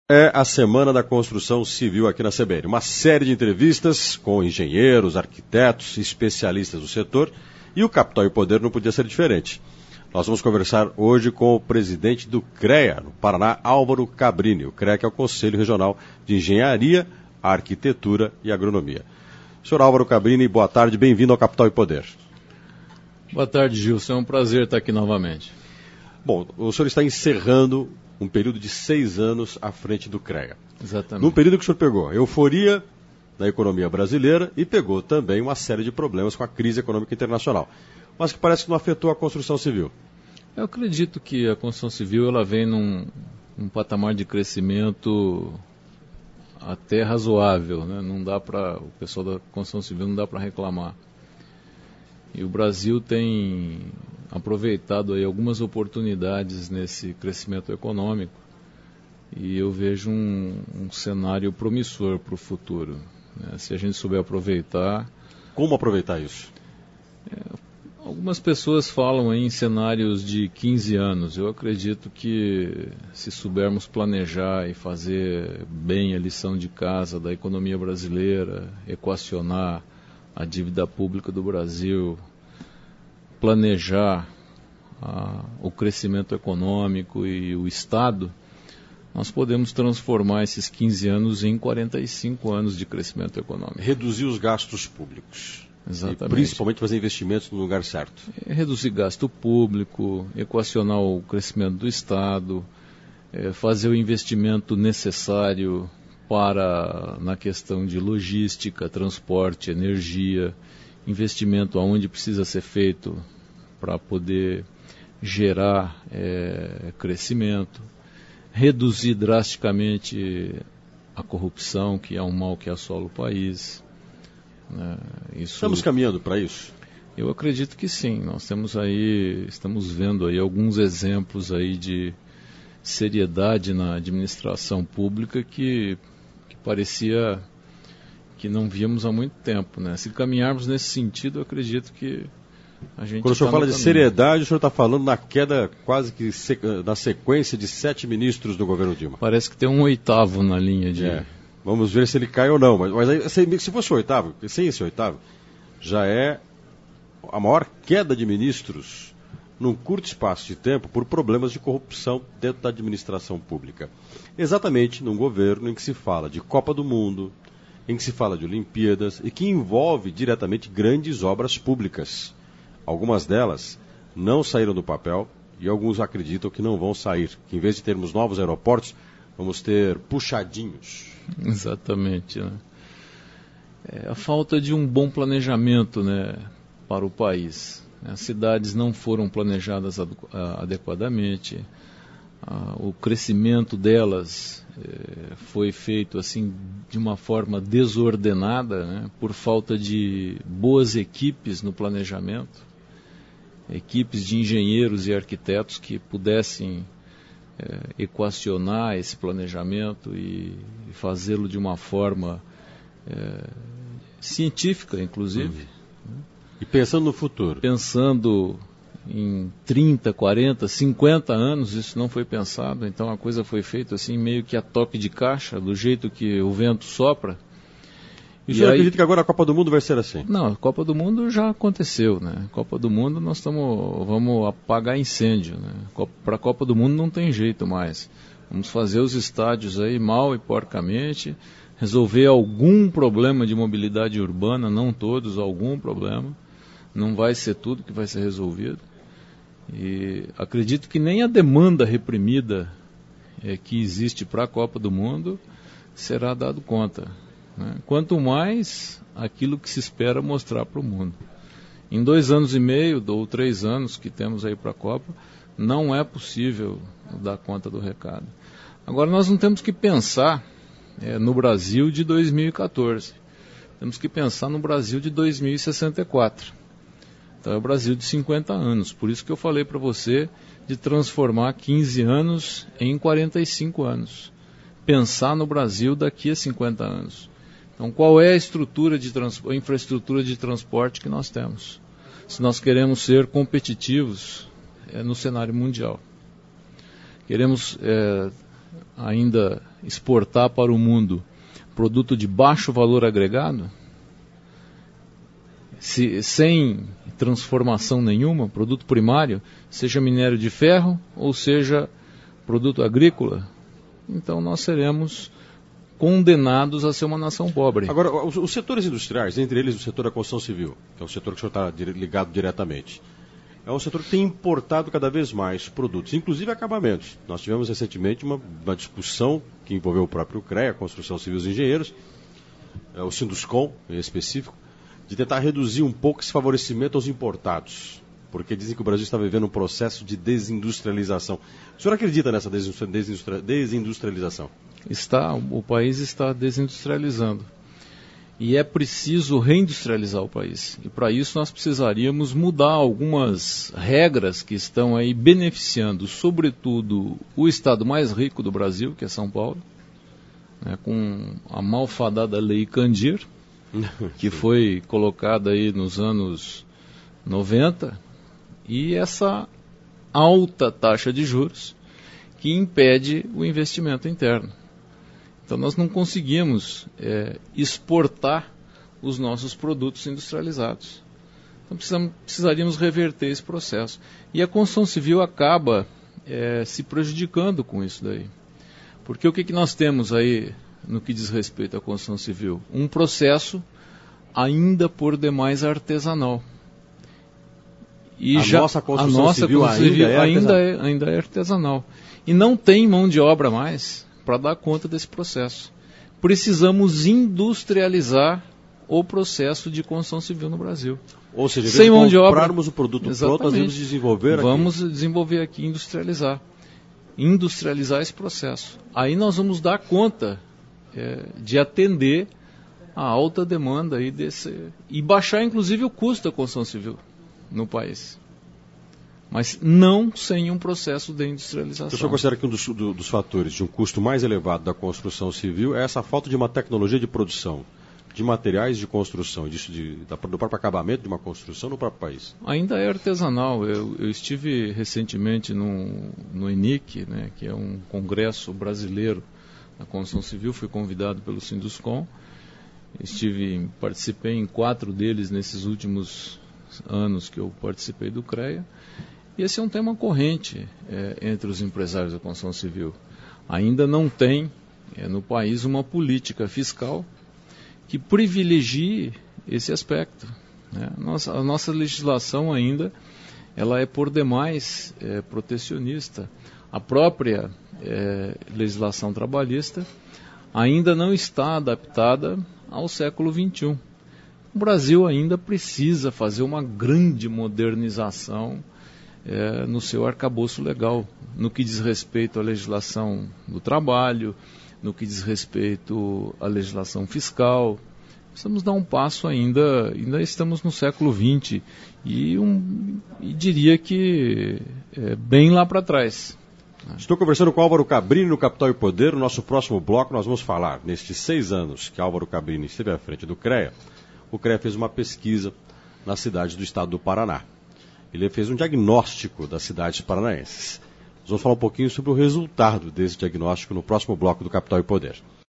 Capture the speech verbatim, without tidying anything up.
é a Semana da Construção Civil aqui na C B N. Uma série de entrevistas com engenheiros, arquitetos, especialistas do setor, e o Capital e Poder não podia ser diferente. Nós vamos conversar hoje com o presidente do CREA, no Paraná, Álvaro Cabrini. O CREA que é o Conselho Regional de Engenharia, Arquitetura e Agronomia. Senhor Álvaro Cabrini, boa tarde, bem-vindo ao Capital e Poder. Boa tarde, Gilson, é um prazer estar aqui novamente. Bom, o senhor está encerrando um período de seis anos à frente do CREA. Exatamente. Num período que o senhor pegou euforia na economia brasileira e pegou também uma série de problemas com a crise econômica internacional, mas que parece que não afetou a construção civil. Eu acredito que a construção civil ela vem num, num patamar de crescimento até razoável, né? Não dá para o pessoal da construção civil não dá para reclamar. E o Brasil tem aproveitado aí algumas oportunidades nesse crescimento econômico e eu vejo um, um cenário promissor para o futuro, né? Se a gente souber aproveitar. Como aproveitar isso? É, algumas pessoas falam aí em cenários de quinze anos. Eu acredito que se soubermos planejar e fazer bem a lição de casa da economia brasileira, equacionar a dívida pública do Brasil, planejar a, o crescimento econômico e o Estado, nós podemos transformar esses quinze anos em quarenta e cinco anos de crescimento econômico. Reduzir os gastos públicos. Exatamente. E principalmente fazer investimentos no lugar certo. É reduzir gasto público, equacionar o crescimento do Estado, é, fazer o investimento necessário para na questão de logística, transporte, energia, investimento aonde precisa ser feito para poder gerar é, crescimento, reduzir drasticamente a corrupção, que é um mal que assola o país. Né? Isso, estamos caminhando para isso? Eu acredito que sim. Nós temos aí, estamos vendo aí alguns exemplos aí de seriedade na administração pública que parecia que não víamos há muito tempo, né? Se caminharmos nesse sentido, eu acredito que a gente... Quando o senhor tá fala de caminho. seriedade, o senhor está falando na queda quase que sec... na sequência de sete ministros do governo Dilma. Parece que tem um oitavo na linha de... É. Vamos ver se ele cai ou não, mas, mas aí, se fosse o oitavo, sem esse oitavo, já é a maior queda de ministros num curto espaço de tempo por problemas de corrupção dentro da administração pública. Exatamente num governo em que se fala de Copa do Mundo, em que se fala de Olimpíadas e que envolve diretamente grandes obras públicas. Algumas delas não saíram do papel e alguns acreditam que não vão sair, que em vez de termos novos aeroportos, vamos ter puxadinhos. Exatamente, né? É a falta de um bom planejamento, né, para o país. As cidades não foram planejadas adequadamente, o crescimento delas foi feito assim de uma forma desordenada, né, por falta de boas equipes no planejamento, equipes de engenheiros e arquitetos que pudessem é, equacionar esse planejamento e, e fazê-lo de uma forma é, científica, inclusive. Uhum. E pensando no futuro? Pensando em trinta, quarenta, cinquenta anos, isso não foi pensado, então a coisa foi feita assim meio que a toque de caixa, do jeito que o vento sopra. E o senhor acredita que agora a Copa do Mundo vai ser assim? Não, a Copa do Mundo já aconteceu, né? Copa do Mundo nós estamos, vamos apagar incêndio, né? Para a Copa do Mundo não tem jeito mais. Vamos fazer os estádios aí mal e porcamente, resolver algum problema de mobilidade urbana, não todos, algum problema. Não vai ser tudo que vai ser resolvido. E acredito que nem a demanda reprimida é, que existe para a Copa do Mundo será dado conta, né? Quanto mais aquilo que se espera mostrar para o mundo. Em dois anos e meio ou três anos que temos aí para a Copa, não é possível dar conta do recado. Agora nós não temos que pensar é, no Brasil de dois mil e catorze. Temos que pensar no Brasil de dois mil e sessenta e quatro. Então é o Brasil de cinquenta anos. Por isso que eu falei para você de transformar quinze anos em quarenta e cinco anos. Pensar no Brasil daqui a cinquenta anos. Então qual é a estrutura de trans... a infraestrutura de transporte que nós temos? Se nós queremos ser competitivos é, no cenário mundial. Queremos é, ainda exportar para o mundo produto de baixo valor agregado, se, sem transformação nenhuma, produto primário, seja minério de ferro ou seja produto agrícola, então nós seremos condenados a ser uma nação pobre. Agora, os, os setores industriais, entre eles o setor da construção civil, que é um setor que o senhor está ligado diretamente, é um setor que tem importado cada vez mais produtos, inclusive acabamentos. Nós tivemos recentemente uma, uma discussão que envolveu o próprio CREA, a Construção Civil e os Engenheiros, é, o Sinduscom em específico, de tentar reduzir um pouco esse favorecimento aos importados, porque dizem que o Brasil está vivendo um processo de desindustrialização. O senhor acredita nessa desindustrialização? Está, o país está desindustrializando. E é preciso reindustrializar o país. E para isso nós precisaríamos mudar algumas regras que estão aí beneficiando, sobretudo, o estado mais rico do Brasil, que é São Paulo, né, com a malfadada Lei Candir, que foi colocada aí nos anos noventa, e essa alta taxa de juros que impede o investimento interno. Então nós não conseguimos é, exportar os nossos produtos industrializados. Então precisamos, precisaríamos reverter esse processo. E a construção civil acaba é, se prejudicando com isso daí. Porque o que, que nós temos aí no que diz respeito à construção civil? Um processo ainda por demais artesanal. E a já, nossa construção a nossa civil, construção civil ainda, é ainda, é, ainda é artesanal. E não tem mão de obra mais para dar conta desse processo. Precisamos industrializar o processo de construção civil no Brasil. Ou seja, em sem vez mão de de obra, comprarmos o produto exatamente, pronto, nós vamos desenvolver aqui. Vamos desenvolver aqui, industrializar. Industrializar esse processo. Aí nós vamos dar conta é, de atender a alta demanda aí desse, e baixar inclusive o custo da construção civil no país. Mas não sem um processo de industrialização. O senhor considera que um dos, do, dos fatores de um custo mais elevado da construção civil é essa falta de uma tecnologia de produção, de materiais de construção, de, de, da, do próprio acabamento de uma construção no próprio país? Ainda é artesanal. Eu, eu estive recentemente no, no E N I C, né, que é um congresso brasileiro da construção civil, fui convidado pelo Sinduscom. Estive, participei em quatro deles nesses últimos anos que eu participei do CREA. E esse é um tema corrente é, entre os empresários da construção civil. Ainda não tem é, no país uma política fiscal que privilegie esse aspecto. Né? Nossa, a nossa legislação ainda ela é por demais é, protecionista. A própria é, legislação trabalhista ainda não está adaptada ao século vinte e um. O Brasil ainda precisa fazer uma grande modernização é, no seu arcabouço legal, no que diz respeito à legislação do trabalho, no que diz respeito à legislação fiscal. Precisamos dar um passo ainda, ainda estamos no século vinte e, um, e diria que é, bem lá para trás. Estou conversando com Álvaro Cabrini no Capital e Poder. No nosso próximo bloco nós vamos falar, nestes seis anos que Álvaro Cabrini esteve à frente do CREA, o CREA fez uma pesquisa na cidade do estado do Paraná. Ele fez um diagnóstico das cidades paranaenses. Nós vamos falar um pouquinho sobre o resultado desse diagnóstico no próximo bloco do Capital e Poder.